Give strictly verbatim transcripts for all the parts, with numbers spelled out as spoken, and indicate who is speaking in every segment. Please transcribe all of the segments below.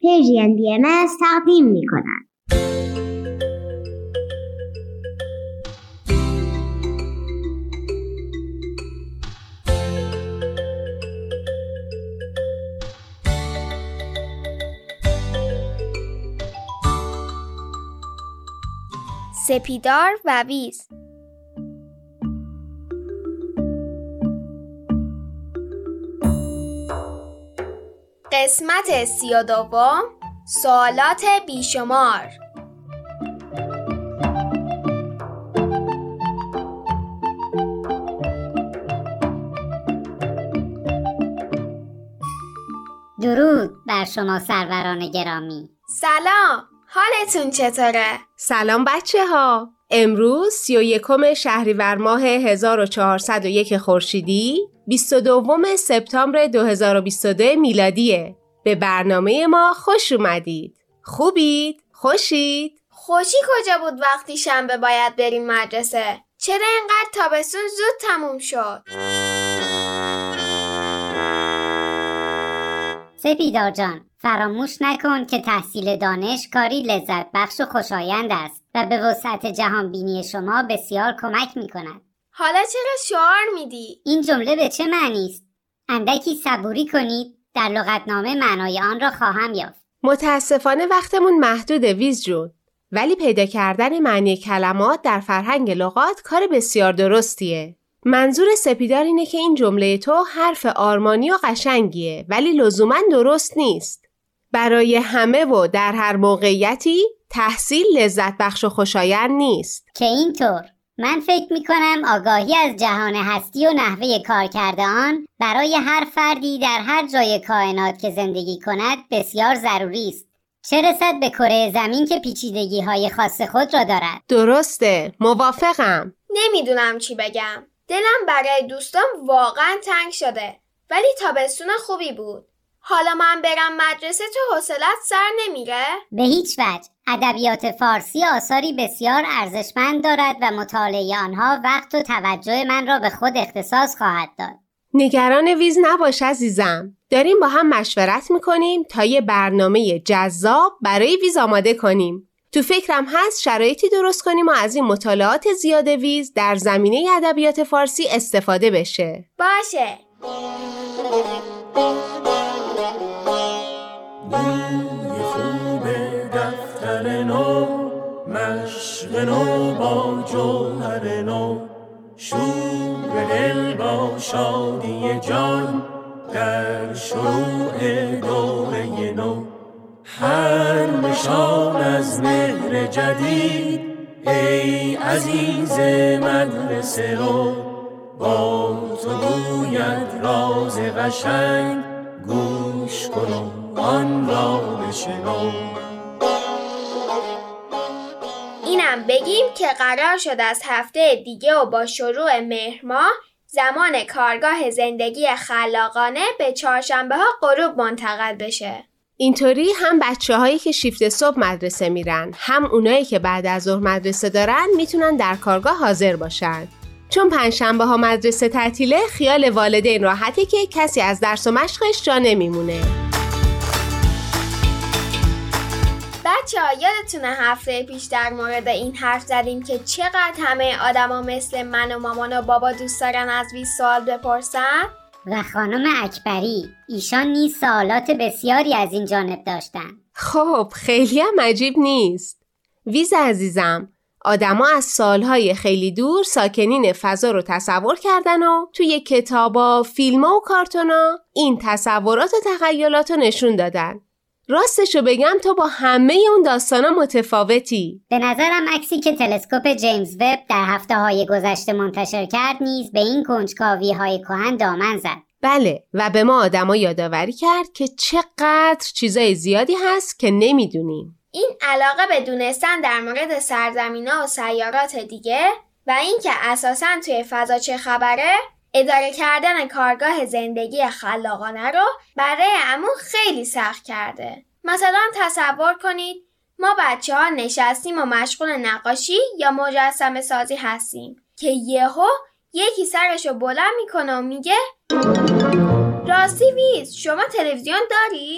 Speaker 1: پرژین بی ام اس تقدیم می کند.
Speaker 2: سپیدار و ویز. قسمت سی و دوم، سوالات بیشمار.
Speaker 3: درود بر شما سروران گرامی.
Speaker 2: سلام، حالتون چطوره؟
Speaker 4: سلام بچه ها. امروز سی و یکم شهریور ماه هزار و چهارصد و یک خورشیدی، بیست و دوم سپتامبر دو هزار و بیست و دو میلادیه. به برنامه ما خوش اومدید. خوبید؟ خوشید؟
Speaker 2: خوشی کجا بود وقتی شنبه باید بریم مدرسه؟ چرا اینقدر تابستون زود تموم شد؟
Speaker 3: سپیدار جان، فراموش نکن که تحصیل دانش کاری لذت بخش و خوشایند است و به وسعت جهان بینی شما بسیار کمک می کند.
Speaker 2: حالا چرا شعار میدی؟
Speaker 3: این جمله به چه معنی است؟ اندکی صبوری کنید، در لغتنامه معنای آن را خواهم یافت.
Speaker 4: متاسفانه وقتمون محدوده ویز جون، ولی پیدا کردن معنی کلمات در فرهنگ لغات کار بسیار درستیه. منظور سپیدار اینه که این جمله تو حرف آرمانی و قشنگیه، ولی لزوماً درست نیست. برای همه و در هر موقعیتی تحصیل لذت بخش و خوشایند نیست.
Speaker 3: که اینطور. من فکر می کنم آگاهی از جهان هستی و نحوه کار کرده آن برای هر فردی در هر جای کائنات که زندگی کند بسیار ضروری است. چه رسد به کره زمین که پیچیدگی های خاص خود را دارد.
Speaker 4: درسته، موافقم.
Speaker 2: نمیدونم چی بگم. دلم برای دوستان واقعا تنگ شده، ولی تابستون خوبی بود. حالا من برم مدرسه تو حوصله‌ات سر نمیره؟
Speaker 3: به هیچ وجه. ادبیات فارسی آثاری بسیار ارزشمند دارد و مطالعه آنها وقت و توجه من را به خود اختصاص خواهد داد.
Speaker 4: نگران ویز نباش عزیزم. داریم با هم مشورت میکنیم تا یه برنامه جذاب برای ویز آماده کنیم. تو فکرم هست شرایطی درست کنیم و از این مطالعات زیاد ویز در زمینه ادبیات فارسی استفاده بشه.
Speaker 2: باشه.
Speaker 5: بوی خوب دفتر نو، مشق نو با جوهر نو، شور دل با شادی جان در شروع دوره نو. هر نشان از مهر جدید ای عزیز مدرسه رو، با تو گوید راز قشنگ، گوش کن آن را بشنو.
Speaker 2: اینم بگیم که قرار شد از هفته دیگه و با شروع مهر ماه زمان کارگاه زندگی خلاقانه به چهارشنبه ها غروب منتقل بشه.
Speaker 4: اینطوری هم بچه هایی که شیفت صبح مدرسه میرن، هم اونایی که بعد از ظهر مدرسه دارن میتونن در کارگاه حاضر باشن. چون پنجشنبه ها مدرسه تعطیله، خیال والدین راحته که کسی از درس و مشقش جا نمیمونه.
Speaker 2: بچه ها یادتونه هفته پیش در مورد این حرف زدیم که چقدر همه آدم ها مثل من و مامان و بابا دوست دارن از ویز سوال بپرسن؟
Speaker 3: و خانم اکبری، ایشان نیز سوالات بسیاری از این جانب داشتن.
Speaker 4: خب خیلی هم عجیب نیست. ویز عزیزم، آدما از سالهای خیلی دور ساکنین فضا رو تصور کردن و توی کتابا، فیلم‌ها و کارتونا این تصورات و تخیلات رو نشون دادن. راستشو بگم تو با همه اون داستانا متفاوتی.
Speaker 3: به نظرم عکسی که تلسکوپ جیمز وب در هفته های گذشته منتشر کرد نیز به این کنجکاوی های کهن دامن زد.
Speaker 4: بله، و به ما آدما یادآوری کرد که چقدر چیزای زیادی هست که نمیدونیم.
Speaker 2: این علاقه به دونستن در مورد سرزمین‌ها و سیارات دیگه و اینکه اساساً توی فضا چه خبره، اداره کردن کارگاه زندگی خلاقانه رو برای عمو خیلی سخت کرده. مثلا تصور کنید ما بچه ها نشستیم و مشغول نقاشی یا مجسمه سازی هستیم که یهو یکی سرشو بلند میکنه و میگه راستی ویز شما تلویزیون دارید؟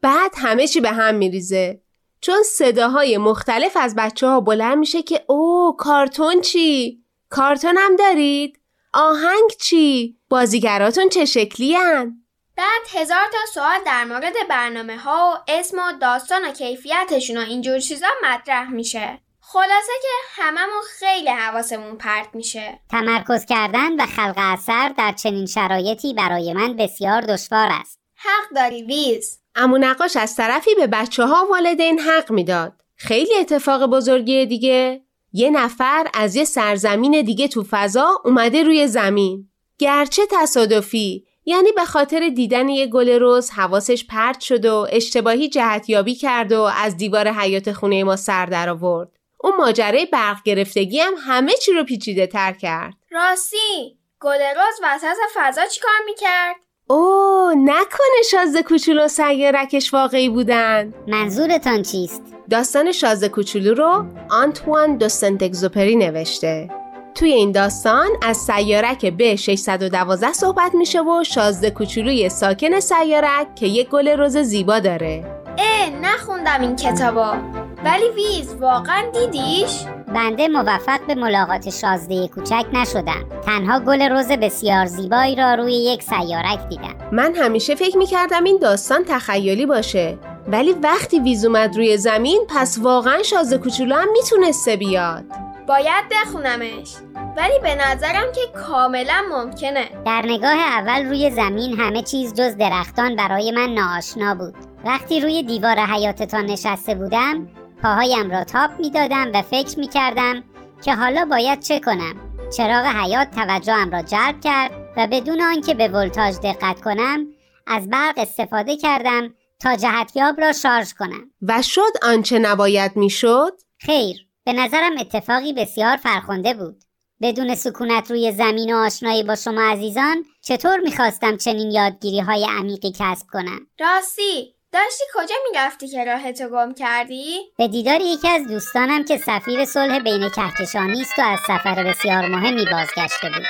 Speaker 4: بعد همه چی به هم میریزه. چون صداهای مختلف از بچه ها بلند میشه که اوه کارتون چی؟ کارتون هم دارید؟ آهنگ چی؟ بازیگراتون چه شکلی هن؟
Speaker 2: بعد هزار تا سوال در مورد برنامه ها و اسم و داستان و کیفیتشون و اینجور چیزا مطرح میشه. خلاصه که هممون خیلی حواسمون پرت میشه.
Speaker 3: تمرکز کردن و خلق اثر در چنین شرایطی برای من بسیار دشوار است.
Speaker 2: حق داری ویز.
Speaker 4: عمو نقاش از طرفی به بچه ها والدین حق میداد. خیلی اتفاق بزرگیه دیگه. یه نفر از یه سرزمین دیگه تو فضا اومده روی زمین. گرچه تصادفی، یعنی به خاطر دیدن یه گل رز حواسش پرت شد و اشتباهی جهتیابی کرد و از دیوار حیاط خونه ما سر در آورد. اون ماجرای برق گرفتگی هم همه چی رو پیچیده تر کرد.
Speaker 2: راستی، گل رز وسط فضا چی کار میکرد؟
Speaker 4: اوه، نکنه شازده کوچولو سیارکش واقعی بودن.
Speaker 3: منظورتان چیست؟
Speaker 4: داستان شازده کوچولو رو آنتوان دو سنت اگزوپری نوشته. توی این داستان از سیارک به ششصد و دوازده صحبت میشه و شازده کوچولوی ساکن سیارک که یک گل رز زیبا داره.
Speaker 2: اه نخوندم این کتابو. ولی ویز واقعا دیدیش؟
Speaker 3: بنده موفق به ملاقات شازده کوچک نشدم. تنها گل رز بسیار زیبایی را روی یک سیارک دیدم.
Speaker 4: من همیشه فکر میکردم این داستان تخیلی باشه، ولی وقتی ویز اومد روی زمین پس واقعا شازده کوچولو هم میتونسته بیاد.
Speaker 2: باید بخونمش، ولی به نظرم که کاملا ممکنه.
Speaker 3: در نگاه اول روی زمین همه چیز جز درختان برای من ناآشنا بود. وقتی روی دیوار حیاطتان نشسته بودم پاهایم را تاب می دادم و فکر می کردم که حالا باید چه کنم. چراغ حیاط توجهم را جلب کرد و بدون آنکه به ولتاژ دقت کنم از برق استفاده کردم تا جهتیاب را شارژ کنم.
Speaker 4: و شد آنچه نباید می شد؟
Speaker 3: خیر، به نظرم اتفاقی بسیار فرخنده بود. بدون سکونت روی زمین و آشنایی با شما عزیزان چطور میخواستم چنین یادگیری های عمیقی کسب کنم؟
Speaker 2: راستی، داشتی کجا میرفتی که راهتو گم کردی؟
Speaker 3: به دیدار یکی از دوستانم که سفیر صلح بین کهکشانی است و از سفر بسیار مهمی بازگشته بود.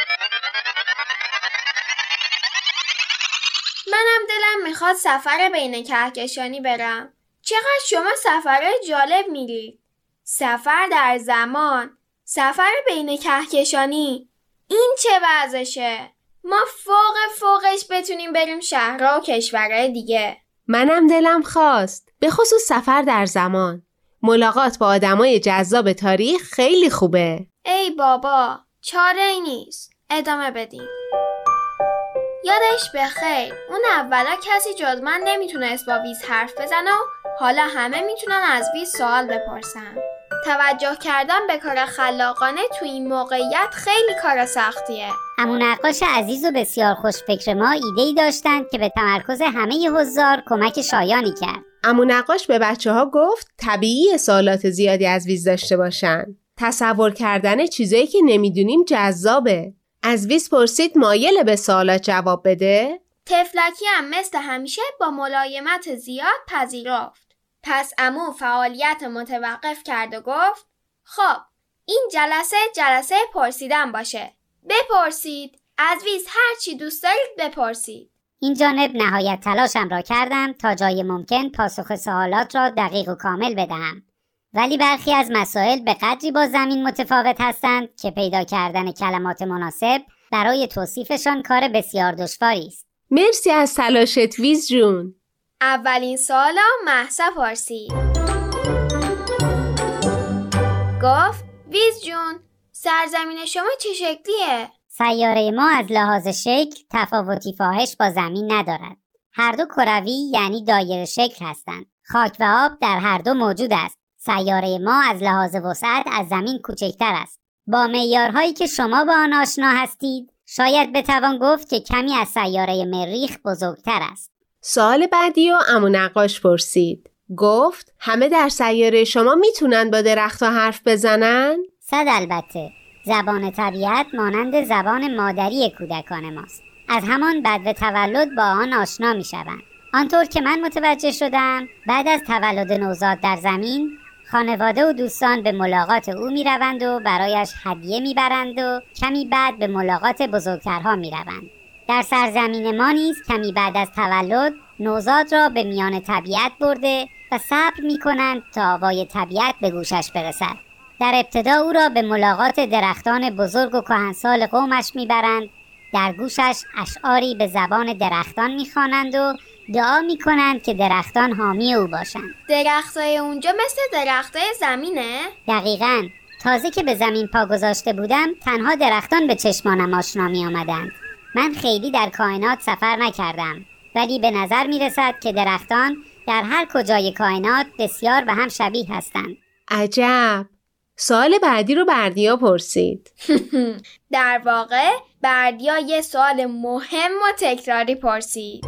Speaker 2: منم دلم میخواد سفر بین کهکشانی برم. چقدر شما سفرهای جالب میرید. سفر در زمان، سفر بین کهکشانی، این چه وضعشه؟ ما فوق فوقش بتونیم بریم شهرها و کشورهای دیگه.
Speaker 4: منم دلم خواست، به خصوص سفر در زمان. ملاقات با آدمای جذاب تاریخ خیلی خوبه.
Speaker 2: ای بابا، چاره ای نیست. ادامه بدیم. یادش بخیر، اون اولا کسی جز من نمیتونست با ویز حرف بزنه و حالا همه میتونن از ویز سوال بپرسن. توجه کردن به کار خلاقانه تو این موقعیت خیلی کار سختیه.
Speaker 3: عمو نقاش عزیز و بسیار خوشفکر ما ایده‌ای داشتند که به تمرکز همه حضار کمک شایانی کرد.
Speaker 4: عمو نقاش به بچه ها گفت طبیعی سوالات زیادی از ویز داشته باشن. تصور کردن چیزایی که نمیدونیم جذابه. از ویز پرسید مایل به سوالات جواب بده؟
Speaker 2: تفلکی هم مثل همیشه با ملایمت زیاد پذیرفت. پس عمو فعالیت متوقف کرد و گفت خب این جلسه جلسه پرسیدن باشه. بپرسید. از ویز هر چی دوست دارید بپرسید.
Speaker 3: این جانب نهایت تلاشم را کردم تا جای ممکن پاسخ سوالات را دقیق و کامل بدهم. ولی برخی از مسائل به قدری با زمین متفاوت هستند که پیدا کردن کلمات مناسب برای توصیفشان کار بسیار دشواری است.
Speaker 4: مرسی از تلاشت ویز جون.
Speaker 2: اولین سوالا مهسا پرسید. گفت ویز جون، سرزمین شما چه شکلیه؟
Speaker 3: سیاره ما از لحاظ شکل تفاوتی فاحش با زمین ندارد. هر دو کروی یعنی دایره شکل هستند. خاک و آب در هر دو موجود است. سیاره ما از لحاظ وسعت از زمین کوچکتر است. با معیارهایی که شما با آن آشنا هستید شاید بتوان گفت که کمی از سیاره مریخ بزرگتر است.
Speaker 4: سوال بعدی رو عمو نقاش پرسید. گفت همه در سیاره شما میتونن با درخت‌ها حرف بزنن؟
Speaker 3: صد البته. زبان طبیعت مانند زبان مادری کودکان ماست. از همان بدو تولد با آن آشنا میشوند. آنطور که من متوجه شدم بعد از تولد نوزاد در زمین خانواده و دوستان به ملاقات او می روند و برایش هدیه می برند و کمی بعد به ملاقات بزرگترها می روند. در سرزمین ما نیز کمی بعد از تولد نوزاد را به میان طبیعت برده و صبر می کنند تا آوای طبیعت به گوشش برسد. در ابتدا او را به ملاقات درختان بزرگ و کهنسال قومش می برند. در گوشش اشعاری به زبان درختان می خوانند و دعا می کنند که درختان حامی او باشند.
Speaker 2: درختای اونجا مثل درختای زمینه؟
Speaker 3: دقیقاً. تازه که به زمین پا گذاشته بودم تنها درختان به چشمانم آشنا می آمدند. من خیلی در کائنات سفر نکردم، ولی به نظر می رسد که درختان در هر کجای کائنات بسیار به هم شبیه هستند.
Speaker 4: عجب. سوال بعدی رو بردیا پرسید.
Speaker 2: در واقع بردیا یه سوال مهم و تکراری پرسید.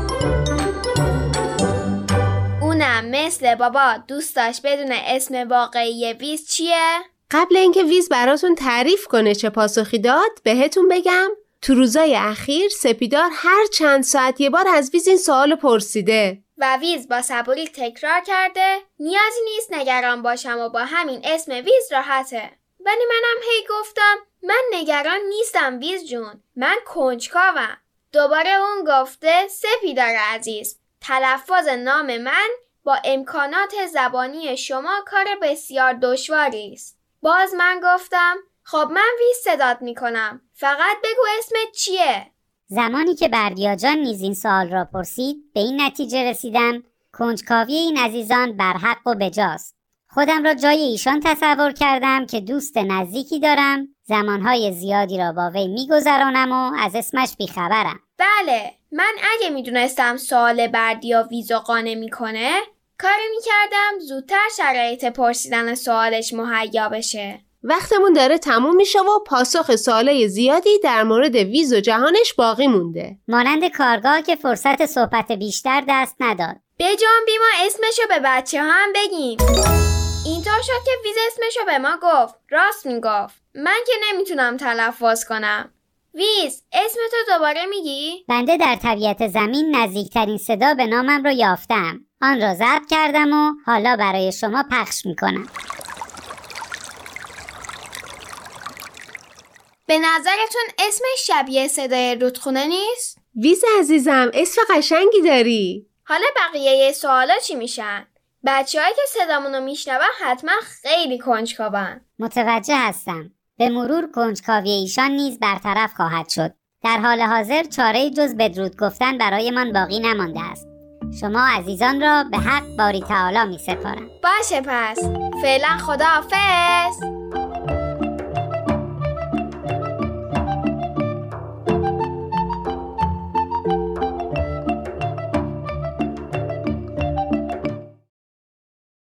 Speaker 2: اونم مثل بابا دوست داشت بدونه اسم واقعی ویز چیه؟
Speaker 4: قبل اینکه ویز براتون تعریف کنه چه پاسخی داد، بهتون بگم تو روزای اخیر سپیدار هر چند ساعت یه بار از ویز این سوالو پرسیده
Speaker 2: و ویز با صبوری تکرار کرده نیازی نیست نگران باشم و با همین اسم ویز راحته. ولی منم هی گفتم من نگران نیستم ویز جون، من کنجکاوم. دوباره اون گفته سپیدار عزیز، تلفظ نام من با امکانات زبانی شما کار بسیار دشواری است. باز من گفتم خب من ویز صدات میکنم، فقط بگو اسمت چیه؟
Speaker 3: زمانی که بردیا جان نیز این سوال را پرسید به این نتیجه رسیدم کنجکاوی این عزیزان برحق و بجاست. خودم را جای ایشان تصور کردم که دوست نزدیکی دارم، زمانهای زیادی را با وی میگذرانم و از اسمش بیخبرم.
Speaker 2: بله، من اگه میدونستم سوال بردیا ویزو قانع میکنه کاری میکردم زودتر شرایط پرسیدن سوالش مهیا بشه.
Speaker 4: وقتمون داره تموم میشه و پاسخ سوالای زیادی در مورد ویز و جهانش باقی مونده.
Speaker 3: مانند کارگاه که فرصت صحبت بیشتر دست نداد.
Speaker 2: بجان بی ما اسمشو به بچه ها هم بگیم. اینطور شد که ویز اسمشو به ما گفت. راست میگفت. من که نمیتونم تلفظ کنم. ویز اسمتو دوباره میگی؟
Speaker 3: بنده در طبیعت زمین نزدیکترین صدا به نامم رو یافتم. آن را ضبط کردم و حالا برای شما پخش میکنم.
Speaker 2: به نظرتون اسمش شبیه صدای رودخونه نیست؟
Speaker 4: ویز عزیزم اسم قشنگی داری.
Speaker 2: حالا بقیه سوالا چی میشن؟ بچه‌هایی که صدامونو میشنون حتما خیلی کنجکاون.
Speaker 3: متوجه هستم. به مرور کنجکاوی ایشان نیز برطرف خواهد شد. در حال حاضر چاره جز بدرود گفتن برایمان باقی نمانده است. شما عزیزان را به حق باری تعالی می سپارم.
Speaker 2: باشه پس. فعلا خداحافظ.